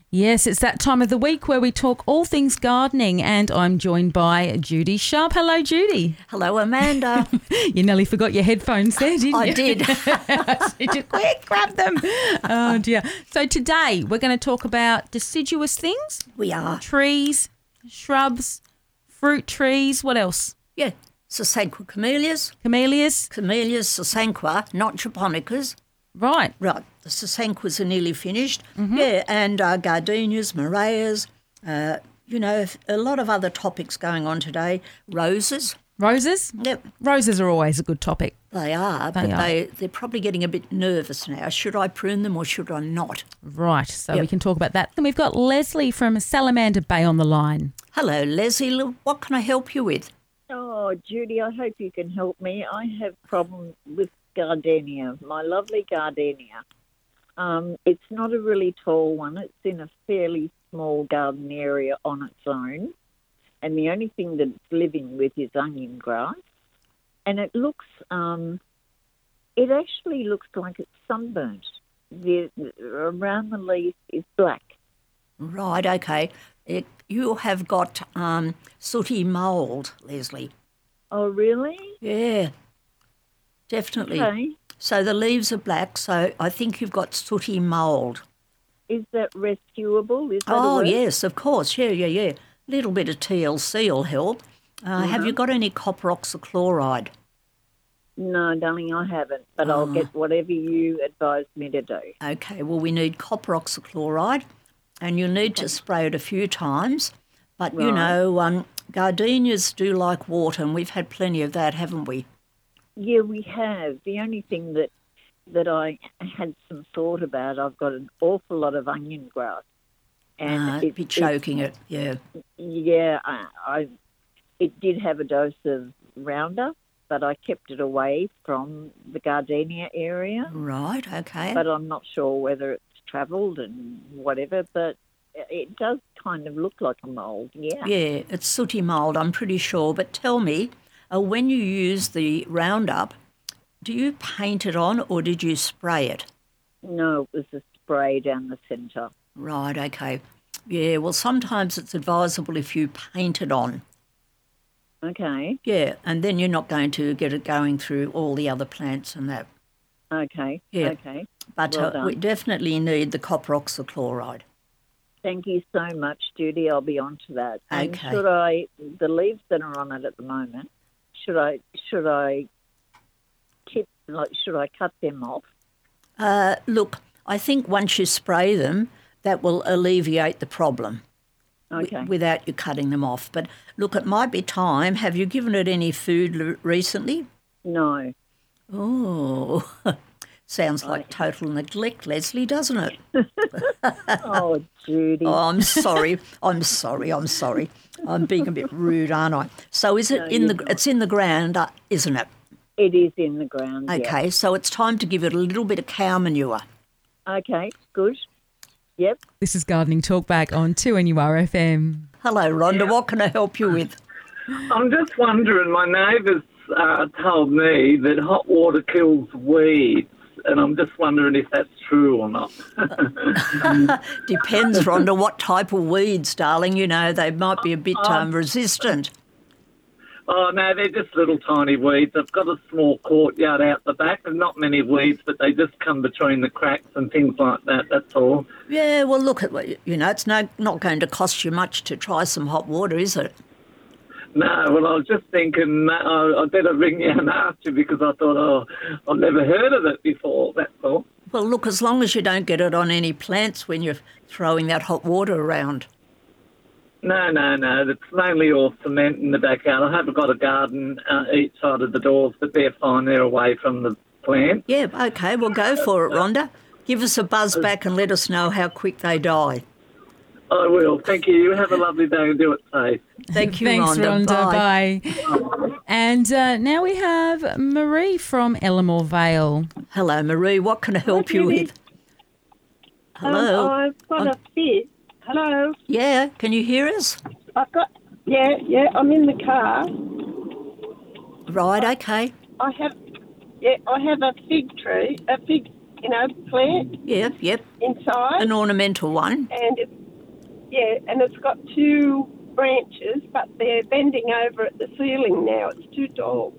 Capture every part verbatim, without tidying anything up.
Yes, it's that time of the week where we talk all things gardening, and I'm joined by Judy Sharp. Hello, Judy. Hello, Amanda. You nearly forgot your headphones there, didn't you? I did. Did you quick grab them? Oh, dear. So today we're going to talk about deciduous things. We are. Trees, shrubs, fruit trees. What else? Yeah, Sasanqua camellias. Camellias. Camellias, Sasanqua, not japonicas. Right. Right, the Sasanquas are nearly finished. Mm-hmm. Yeah, and uh, gardenias, moreas, uh, you know, a lot of other topics going on today. Roses. Roses? Yep. Roses are always a good topic. They are, They but are. they, they're probably getting a bit nervous now. Should I prune them or should I not? Right, so Yep. we can talk about that. Then we've got Leslie from Salamander Bay on the line. Hello, Leslie. What can I help you with? Oh, Judy, I hope you can help me. I have problems with gardenia, my lovely gardenia. Um, it's not a really tall one. It's in a fairly small garden area on its own. And the only thing that it's living with is onion grass. And it looks, um, it actually looks like it's sunburnt. The, around the leaf is black. Right, okay. It, you have got um, sooty mould, Leslie. Oh, really? Yeah, definitely. Okay. So the leaves are black, so I think you've got sooty mould. Is that rescuable? Is that a Oh, word? yes, of course. Yeah, yeah, yeah. A little bit of T L C will help. Uh, Have you got any copper oxychloride? No, darling, I haven't, but I'll Oh. get whatever you advise me to do. Okay, well, we need copper oxychloride, and you'll need to spray it a few times. But, you Right. know, um, gardenias do like water, and we've had plenty of that, haven't we? Yeah, we have. The only thing that that I had some thought about, I've got an awful lot of onion grass. And Uh, it, be choking it, yeah. it, yeah, I, I, it did have a dose of Roundup, but I kept it away from the gardenia area. Right, okay. But I'm not sure whether it's travelled and whatever, but it does kind of look like a mould, yeah. Yeah, it's sooty mould, I'm pretty sure. But tell me, uh, when you use the Roundup, do you paint it on or did you spray it? No, it was a spray down the centre. Right, okay. Yeah, well, sometimes it's advisable if you paint it on. Okay, Yeah, and then you're not going to get it going through all the other plants and that. okay, Yeah. okay. But Well uh, done. we definitely need the copper oxychloride. Thank you so much, Judy. I'll be on to that. And Okay. should I, the leaves that are on it at the moment, should I, should I, tip, like, should I cut them off? Uh, look, I think once you spray them, that will alleviate the problem. wi- Okay. without you cutting them off. But look, it might be time. Have you given it any food l- recently? No. Oh, sounds like total neglect, Leslie, doesn't it? Oh, Judy. Oh, I'm sorry. I'm sorry. I'm sorry. I'm being a bit rude, aren't I? So is it No, in you're the? not. It's in the ground, uh, isn't it? It is in the ground. yeah. Okay, so it's time to give it a little bit of cow manure. Okay, good. Yep. This is Gardening Talkback on two N U R F M. Hello, Rhonda. What can I help you with? I'm just wondering, my neighbours uh, told me that hot water kills weeds, and I'm just wondering if that's true or not. Depends, Rhonda, what type of weeds, darling. You know, they might be a bit um, resistant. Oh, no, they're just little tiny weeds. I've got a small courtyard out the back, and not many weeds, but they just come between the cracks and things like that, that's all. Yeah, well, look, at you know, it's no, not going to cost you much to try some hot water, is it? No, well, I was just thinking uh, I better ring you and ask you because I thought, oh, I've never heard of it before, that's all. Well, look, as long as you don't get it on any plants when you're throwing that hot water around. No, no, no. It's mainly all cement in the backyard. I haven't got a garden uh, each side of the doors, but they're fine. They're away from the plant. Yeah, okay, well, go for it, Rhonda. Give us a buzz back and let us know how quick they die. I will. Thank you. You have a lovely day and do it safe. Thank you, Thanks, Rhonda. Rhonda. Bye. And uh, now we have Marie from Ellamore Vale. Hello, Marie. What can I help you with? Hello. Um, I've got I'm- a fit. Hello. Yeah, can you hear us? I've got. Yeah, yeah. I'm in the car. Right, okay. I have. Yeah, I have a fig tree, a fig, you know, plant Yep, yep. inside, An ornamental one. and it, Yeah, and it's got two branches, but they're bending over at the ceiling now. It's too tall.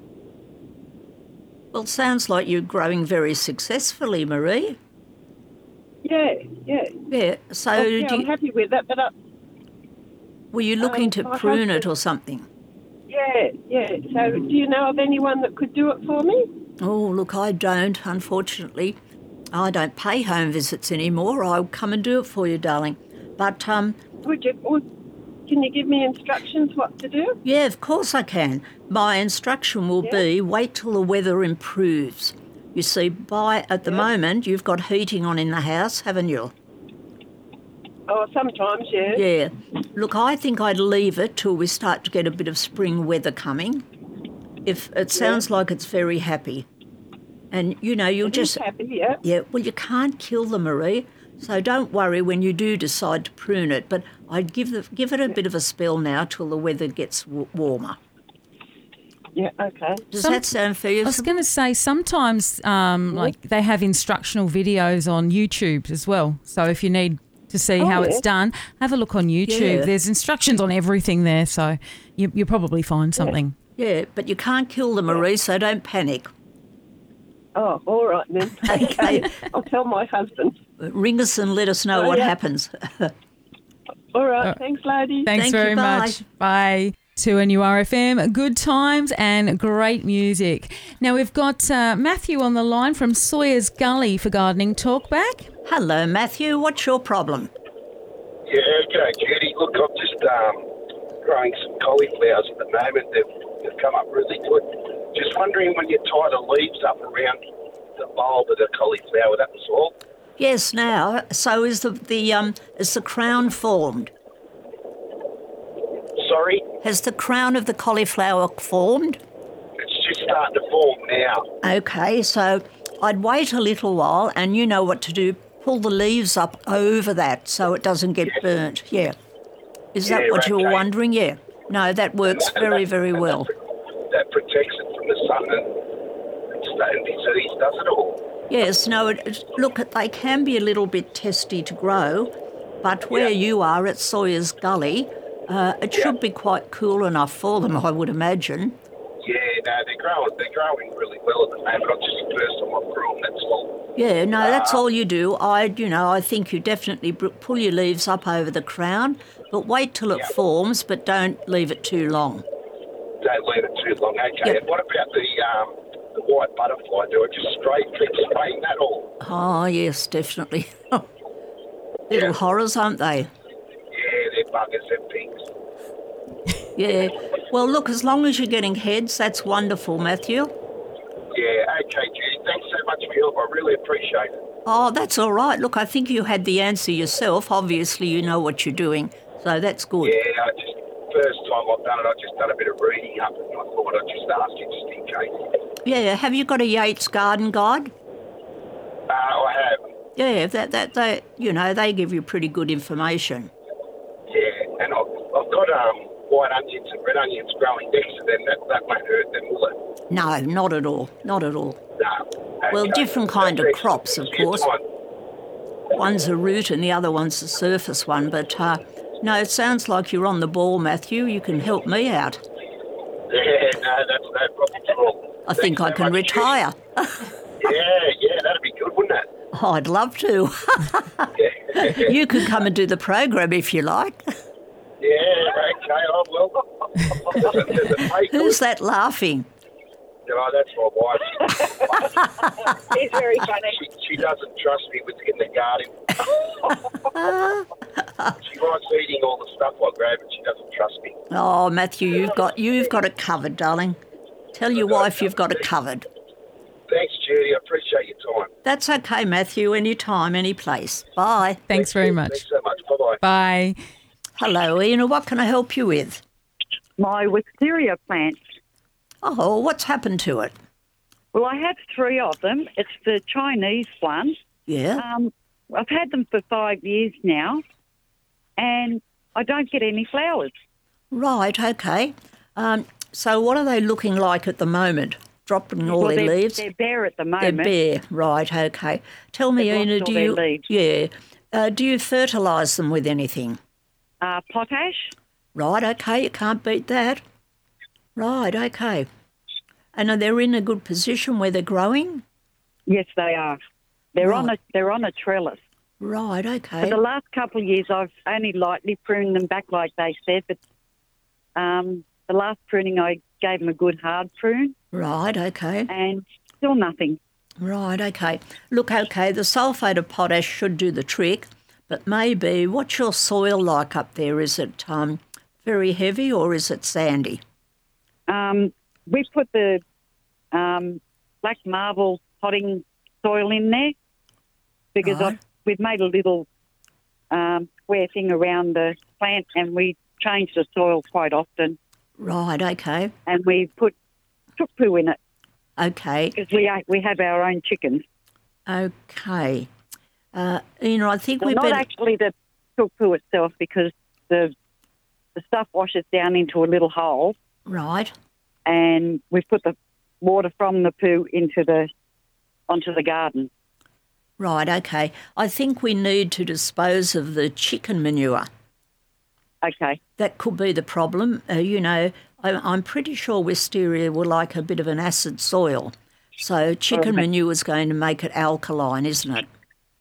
Well, sounds like you're growing very successfully, Marie. Yeah, yeah. Yeah. So, Oh, yeah, do I'm you, happy with it, but I, were you looking um, to my prune it husband- or something? yeah, yeah. So do you know of anyone that could do it for me? Oh, look, I don't, unfortunately. I don't pay home visits anymore. I'll come and do it for you, darling. But, um, Would you? Would, can you give me instructions what to do? yeah, of course I can. My instruction will Yeah. be wait till the weather improves. You see, by at the Yeah. moment, you've got heating on in the house, haven't you? Oh, sometimes, yeah. Yeah. Look, I think I'd leave it till we start to get a bit of spring weather coming. If it sounds like it's very happy. And, you know, you'll It is just... happy, yeah. Yeah, well, you can't kill them, Marie, so don't worry when you do decide to prune it, but I'd give, the, give it a bit of a spell now till the weather gets w- warmer. Yeah, okay. Does Some- that sound fair? I was going to say sometimes um, like they have instructional videos on YouTube as well. So if you need to see Oh, how yeah. it's done, have a look on YouTube. Yeah. There's instructions on everything there, so you, you'll probably find something. Yeah, but you can't kill them, Marie, so don't panic. Oh, all right then. Okay. I'll tell my husband. Ring us and let us know Oh, what yeah. happens. All right, thanks, lady. Thanks Thank you, very bye. much. Bye. To N U R F M, good times and great music. Now we've got uh, Matthew on the line from Sawyer's Gully for Gardening Talkback. Hello, Matthew. What's your problem? Yeah, okay, Judy. Look, I'm just um, growing some cauliflowers at the moment. They've, they've come up really good. Just wondering when you tie the leaves up around the bulb of the cauliflower, that was all. Yes, now, so is the, the, um, is the crown formed? Sorry, Has the crown of the cauliflower formed? it's just starting to form now. Okay, so I'd wait a little while and you know what to do. Pull the leaves up over that so it doesn't get burnt. Yeah. Is that Yeah, what you were okay. wondering? Yeah. No, that works And very, that- very and well. That, that protects it from the sun and, and sta- and disease, does it all? Yes, no, it, it- look, they can be a little bit testy to grow, but where Yeah. you are at Sawyer's Gully, uh, it Yeah. should be quite cool enough for them, I would imagine. Yeah, no, they're growing. They're growing really well at the moment. I'm just the first time I've grown. That's all. Yeah, no, that's all you do. I, you know, I think you definitely br- pull your leaves up over the crown, but wait till it Yeah. forms, but don't leave it too long. Don't leave it too long. Okay. Yep. And what about the um, the white butterfly? Do it just spray, keep spraying that all? Oh, yes, definitely. Little Yeah. horrors, aren't they? Yeah, they're buggers, they're pigs. Yeah. Well, look, as long as you're getting heads, that's wonderful, Matthew. Yeah, okay, Judy. Thanks so much for your help. I really appreciate it. Oh, that's all right. Look, I think you had the answer yourself. Obviously, you know what you're doing, so that's good. Yeah, I just, first time I've done it, I've just done a bit of reading up and I thought I'd just ask you just in case. Yeah. Have you got a Yates Garden Guide? Uh, I have. Yeah, that that they, you know, they give you pretty good information. Yeah, and I've, I've got um, white onions and red onions growing next to them. That, that won't hurt them, will it? No, not at all. Not at all. No. Well, Okay. different kind of That's crops, of excellent. Thanks course. for your time. One's a root and the other one's a surface one. But uh, no, it sounds like you're on the ball, Matthew. You can help me out. Yeah, no, that's no problem at all. I think Thanks I so can much, retire. Judy. Yeah, yeah, that'd be good, wouldn't it? Oh, I'd love to. Yeah, You could come and do the program if you like. yeah, okay, I will. There's a, there's a pay Who's that laughing? Oh, that's my wife. He's very funny. She, she doesn't trust me with in the garden. She likes eating all the stuff I grab, and she doesn't trust me. Oh, Matthew, you've got you've got it covered, darling. Tell your wife you've got it covered. Thanks, Judy. I appreciate your time. That's okay, Matthew. Any time, any place. Bye. Thanks very much. Thanks so much. Bye bye. Bye. Hello, Ian. What can I help you with? My wisteria plant. Oh, what's happened to it? Well, I have three of them. It's the Chinese one. Yeah. Um, I've had them for five years now, and I don't get any flowers. Right. Okay. Um, so, what are they looking like at the moment? Dropping all well, their they're, leaves. they're bare at the They're moment. bare. Right. Okay. Tell me, They've Ina, lost do all their you? leaves. Yeah. Uh, do you fertilise them with anything? Uh, potash. Right, okay, you can't beat that. Right, okay. And are they in a good position where they're growing? Yes, they are. They're on a Right. they're on a trellis. Right, For okay. the last couple of years, I've only lightly pruned them back, like they said, but um, the last pruning I gave them a good hard prune, Right, okay. and still nothing. Right, okay. Look, okay, the sulphate of potash should do the trick, but maybe what's your soil like up there? Is it um, very heavy or is it sandy? Um, we put the um, black marble potting soil in there because Right. I've, we've made a little um, square thing around the plant, and we change the soil quite often, Right, okay. and we put chook poo in it Okay, because we we have our own chickens. okay. Uh, you know, I think Well, we not better... actually the chook poo itself, because the the stuff washes down into a little hole, Right, and we put the water from the poo into the onto the garden. right, okay. I think we need to dispose of the chicken manure. Okay. That could be the problem. Uh, you know, I, I'm pretty sure wisteria will like a bit of an acid soil. So chicken Okay. manure is going to make it alkaline, isn't it?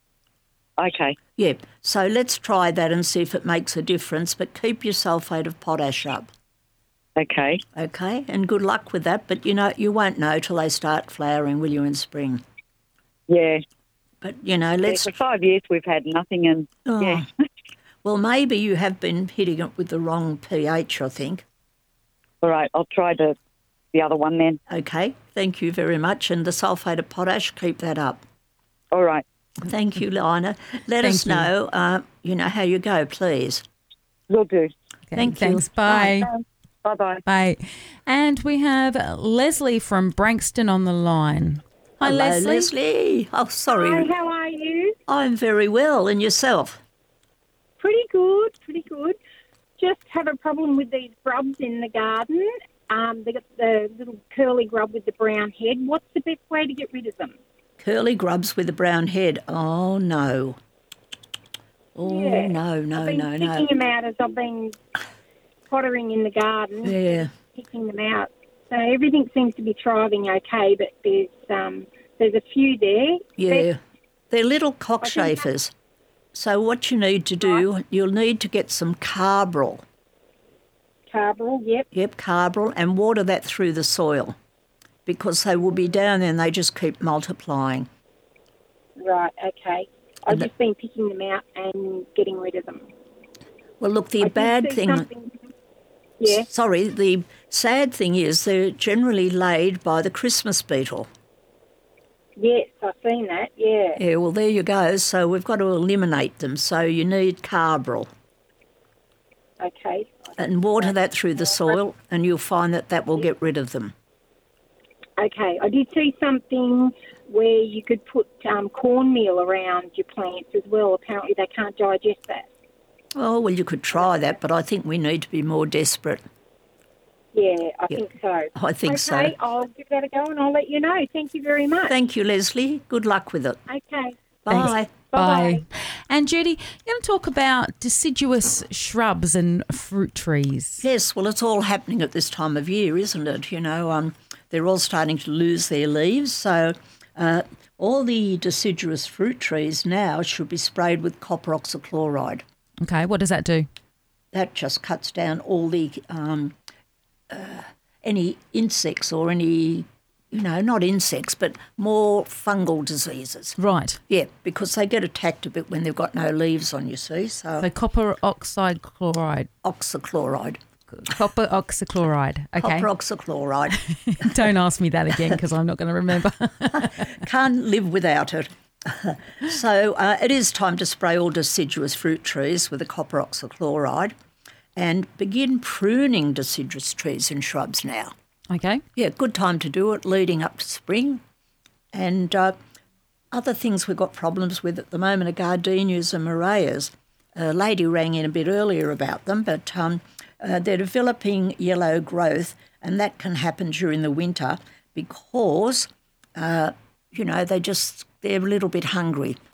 Okay. Yeah. So let's try that and see if it makes a difference, but keep your sulphate of potash up, Okay. okay? And good luck with that. But, you know, you won't know till they start flowering, will you, in spring? Yeah. But, you know, Yeah, let's... for five years we've had nothing, and Oh. yeah. Well, maybe you have been hitting it with the wrong pH, I think. All right, I'll try the the other one then. Okay, thank you very much. And the sulphate of potash, keep that up. All right. Thank you, Lina. Let Thank us you. know, uh, you know, how you go, please. Will do. Okay, Thank you. thanks. Bye. Bye bye. Bye. And we have Leslie from Branxton on the line. Hi, Hello, Leslie. Leslie. Oh, sorry. Hi, how are you? I'm very well. And yourself? Pretty good, pretty good. Just have a problem with these grubs in the garden. Um, they got the little curly grub with the brown head. What's the best way to get rid of them? Curly grubs with a brown head. Oh, no. Oh, Yeah. no, no, I've been no, picking no. them out as I've been pottering in the garden, Yeah. picking them out. So everything seems to be thriving okay, but there's um, there's a few there. Yeah. They're little cockchafers. So what you need to do, you'll need to get some carbaryl. Carbaryl, yep. Yep, carbaryl, and water that through the soil because they will be down there and they just keep multiplying. Right, okay. I've And the- just been picking them out and getting rid of them. Well, look, the I did bad see thing... something- Yeah. Sorry, the sad thing is they're generally laid by the Christmas beetle. Yes, I've seen that, yeah. Yeah, well, there you go. So we've got to eliminate them. So you need carbaryl Okay. and water that through the soil and you'll find that that will get rid of them. Okay, I did see something where you could put um, cornmeal around your plants as well. Apparently they can't digest that. Oh, well, you could try that, but I think we need to be more desperate. Yeah, I think so. I think so. Okay, I'll give that a go and I'll let you know. Thank you very much. Thank you, Leslie. Good luck with it. Okay. Bye. Bye. And Judy, you're going to talk about deciduous shrubs and fruit trees. Yes, well, it's all happening at this time of year, isn't it? You know, um, they're all starting to lose their leaves. So uh, all the deciduous fruit trees now should be sprayed with copper oxychloride. Okay, what does that do? That just cuts down all the um, uh, any insects or any, you know, not insects, but more fungal diseases. Right. Yeah, because they get attacked a bit when they've got no leaves on, you see. So So copper oxide chloride. oxychloride, Copper oxychloride. Okay. copper oxychloride. Don't ask me that again because I'm not going to remember. Can't live without it. So uh, it is time to spray all deciduous fruit trees with the copper oxychloride and begin pruning deciduous trees and shrubs now. Okay. Yeah, good time to do it leading up to spring. And uh, other things we've got problems with at the moment are gardenias and murrayas. A lady rang in a bit earlier about them, but um, uh, they're developing yellow growth, and that can happen during the winter because, uh, you know, they just, they're a little bit hungry.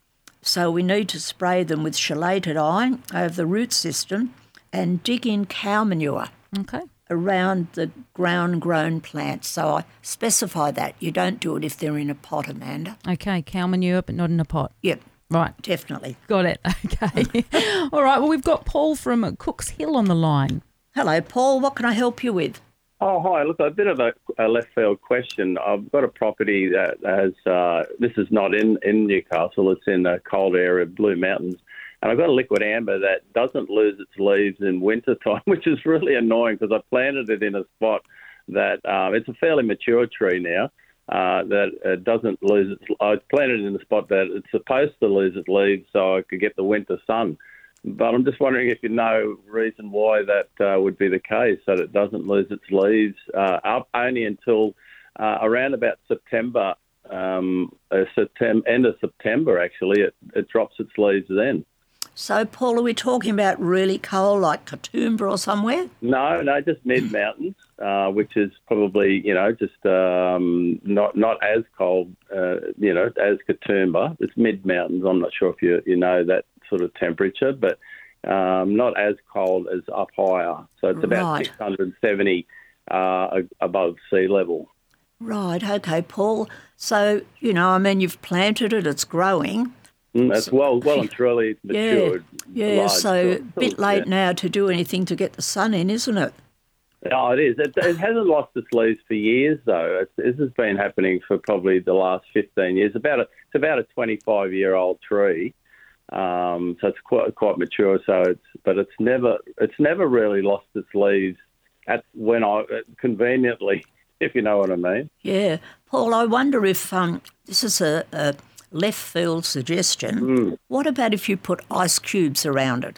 So we need to spray them with chelated iron over the root system and dig in cow manure Okay. around the ground-grown plants. So I specify that. You don't do it if they're in a pot, Amanda. Okay, cow manure, but not in a pot. Yep, Right. definitely. Got it. Okay. All right. Well, we've got Paul from Cooks Hill on the line. Hello, Paul. What can I help you with? Oh, hi. Look, a bit of a, a left field question. I've got a property that has, uh, this is not in, in Newcastle, it's in a cold area, Blue Mountains, and I've got a liquid amber that doesn't lose its leaves in winter time, which is really annoying because I planted it in a spot that, um, it's a fairly mature tree now, uh, that uh, doesn't lose its, I planted it in a spot that it's supposed to lose its leaves so I could get the winter sun. But I'm just wondering if you know reason why that uh, would be the case, that it doesn't lose its leaves uh, up only until uh, around about September, um, uh, September, end of September, actually, it, it drops its leaves then. So, Paul, are we talking about really cold, like Katoomba or somewhere? No, no, just mid-mountains, uh, which is probably, you know, just um, not not as cold, uh, you know, as Katoomba. It's mid-mountains. I'm not sure if you you know that sort of temperature, but um, not as cold as up higher. So it's about Right. six hundred seventy uh, above sea level. Right, okay, Paul. So, you know, I mean, you've planted it, it's growing. Mm, that's well, well and truly matured. Yeah, yeah large, so sort a of- bit late yeah. now to do anything to get the sun in, isn't it? Oh, it is. It, it hasn't lost its leaves for years, though. It's, this has been happening for probably the last fifteen years. About a, it's about a twenty-five-year-old tree, um, so it's quite quite mature. So it's, but it's never it's never really lost its leaves. At when I conveniently, if you know what I mean. Yeah. Paul, I wonder if um, this is a, a left field suggestion. Mm. What about if you put ice cubes around it?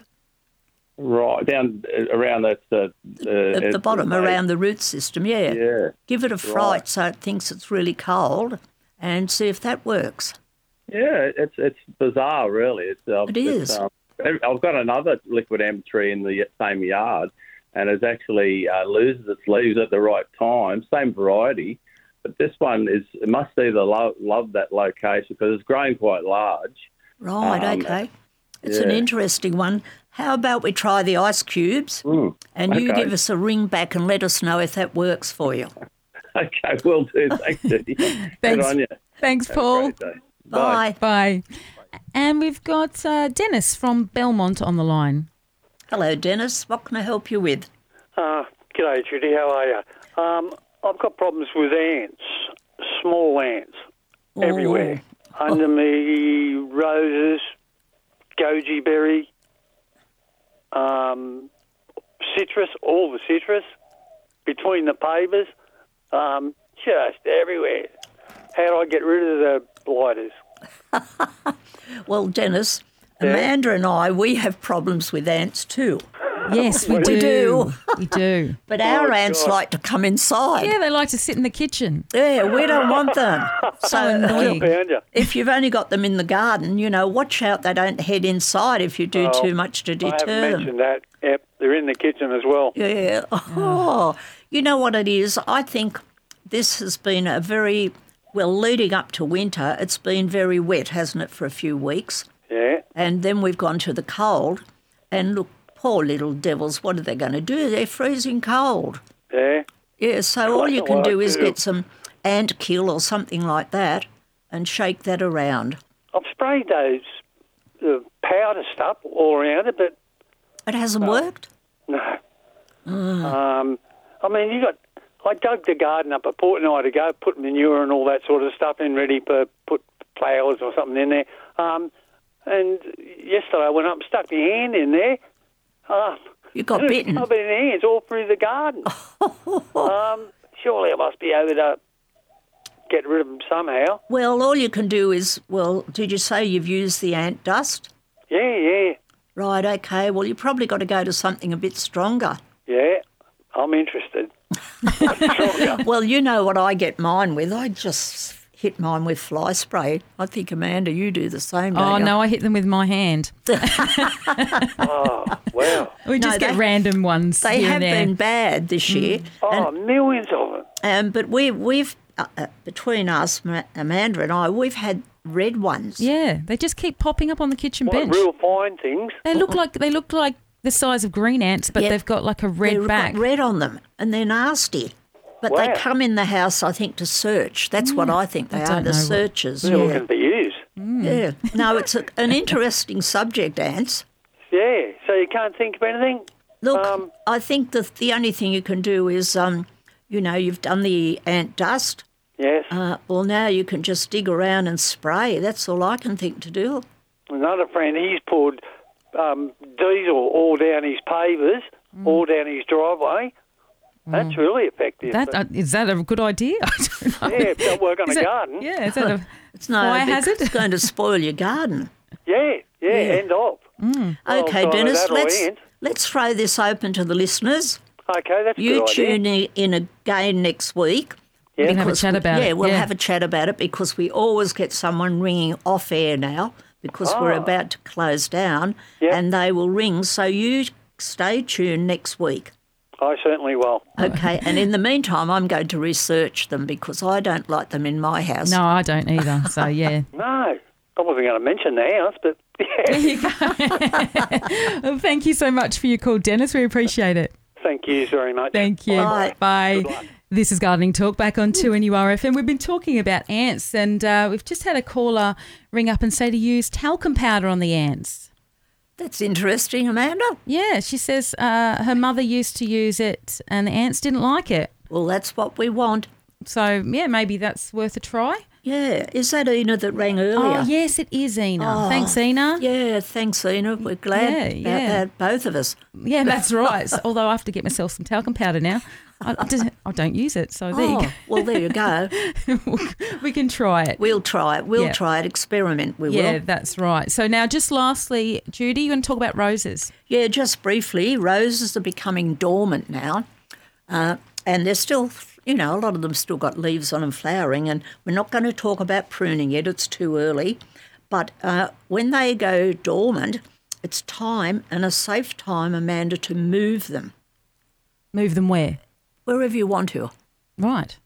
Right down uh, around that uh, uh, At the bottom, base. around the root system, yeah. Yeah. Give it a fright Right. so it thinks it's really cold and see if that works. Yeah, it's it's bizarre, really. It's, uh, It it's, is. um, I've got another liquid amber tree in the same yard, and it actually uh, loses its leaves at the right time. Same variety, but this one is it must either love, love that location because it's growing quite large. Right, Um, okay. It's an yeah. interesting one. How about we try the ice cubes Mm, and you okay. give us a ring back and let us know if that works for you. Okay, will do. Thanks, Judy. Good Thanks. on you. Thanks, Have a Paul. great day. Bye. Bye. And we've got uh, Dennis from Belmont on the line. Hello, Dennis. What can I help you with? Uh, g'day, Judy. How are you? Um, I've got problems with ants, small ants, Oh. everywhere. Under me roses, goji berry, um, citrus, all the citrus, between the pavers, um, just everywhere. How do I get rid of the blighters? Well, Dennis, Yeah? Amanda and I, we have problems with ants too. Yes, we We do. do. We do. But our Oh, ants God. like to come inside. Yeah, they like to sit in the kitchen. Yeah, we don't want them. So So annoying. Found you. if you've only got them in the garden, you know, watch out they don't head inside if you do Well, too much to I haven't deter them. mentioned that. Yep, they're in the kitchen as well. Yeah. Oh, you know what it is? I think this has been a very, well, leading up to winter, it's been very wet, hasn't it, for a few weeks? Yeah. And then we've gone to the cold. And look, poor little devils, what are they going to do? They're freezing cold. Yeah. Yeah, so all Quite you a can lot do is too. get some ant kill or something like that and shake that around. I've sprayed those uh, powder stuff all around it, but It hasn't worked? no. Um, I mean, you got. I dug the garden up a fortnight ago, put manure and all that sort of stuff in, ready for put flowers or something in there. Um, and yesterday I went up, and stuck my hand in there. Uh, You got bitten. Covered in ants all through the garden. um, surely I must be able to get rid of them somehow. Well, all you can do is, well, did you say you've used the ant dust? Yeah, yeah, Right, okay. Well, you probably got to go to something a bit stronger. yeah. I'm interested. Stronger. Well, you know what I get mine with. I just hit mine with fly spray. I think, Amanda, you do the same, don't Oh, you? no, I hit them with my hand. Oh, wow. We just No, get they- random ones. They here have and there. been bad this year. Oh, millions of them. Um, but we, we've, uh, uh, between us, Ma- Amanda and I, we've had red ones. Yeah, they just keep popping up on the kitchen What, bench. real fine things. They look like they look like the size of green ants, but Yeah. they've got like a red They've back. got red on them, and they're nasty. But Wow. they come in the house, I think, to search. That's what I think they I are, don't the know what- searchers. They're Yeah. looking for use. yeah. No, it's a, an interesting subject, ants. Yeah, so you can't think of anything? Look, Um, I think the the only thing you can do is, um, you know, you've done the ant dust. Yes. Uh, well, now you can just dig around and spray. That's all I can think to do. Another friend, he's poured um, diesel all down his pavers, all down his driveway. That's really effective. That uh, is that a good idea? I don't know. yeah, if don't work on Is a that- garden. Yeah, is that a It's no fire big- hazard? It's going to spoil your garden. Yeah, yeah, end of. Mm. Well, Okay, so Dennis, that'll let's end. let's throw this open to the listeners. Okay, that's a You good idea. tune in in again next week. Yeah. We can have a because chat we- about yeah, it. we'll Yeah. have a chat about it because we always get someone ringing off air now because we're Ah. about to close down Yep. and they will ring. So you stay tuned next week. I certainly will. Okay, and in the meantime, I'm going to research them because I don't like them in my house. No, I don't either. So yeah. No, I wasn't going to mention the house, but There yeah. you go. Well, thank you so much for your call, Dennis. We appreciate it. Thank you very much. Thank you. Bye. Bye. Good luck. This is Gardening Talk back on two N U R F M. We've been talking about ants and uh, we've just had a caller ring up and say to use talcum powder on the ants. That's interesting, Amanda. Yeah, she says uh, her mother used to use it and the ants didn't like it. Well, that's what we want. So, yeah, maybe that's worth a try. Yeah, is that Ina that rang earlier? Oh, yes, it is, Ina. Oh, Thanks, Ina. Yeah, thanks, Ina. We're glad Yeah, about yeah. that, both of us. Yeah, that's right. So- although I have to get myself some talcum powder now. I, I, just, I don't use it, so there Oh, you well, there you go. go. We can try it. We'll try it. We'll Yeah. try it. Experiment, we Yeah, will. that's right. So now just lastly, Judy, you're going to talk about roses. Yeah, just briefly, roses are becoming dormant now. Uh, and they're still, you know, a lot of them still got leaves on and flowering. And we're not going to talk about pruning yet. It's too early. But uh, when they go dormant, it's time and a safe time, Amanda, to move them Move them where? wherever you want to. Right.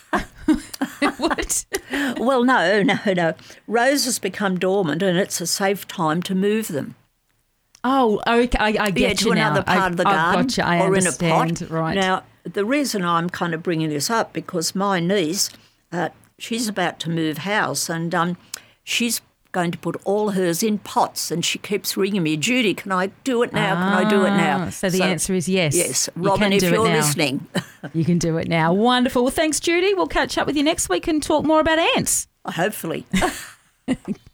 What? Well, no, no, no. Roses become dormant and it's a safe time to move them. Oh, okay. I, I Yeah, get to you now. another part I, of the I've garden got you. I or understand. in a pot. Right. Now, the reason I'm kind of bringing this up because my niece, uh, she's about to move house and um, she's going to put all hers in pots and she keeps ringing me, Judy, can I do it now? Can I do it now? Ah, So the answer is yes. Yes. You Robin, can if do it you're now. listening, You can do it now. Wonderful. Well, thanks, Judy. We'll catch up with you next week and talk more about ants. hopefully.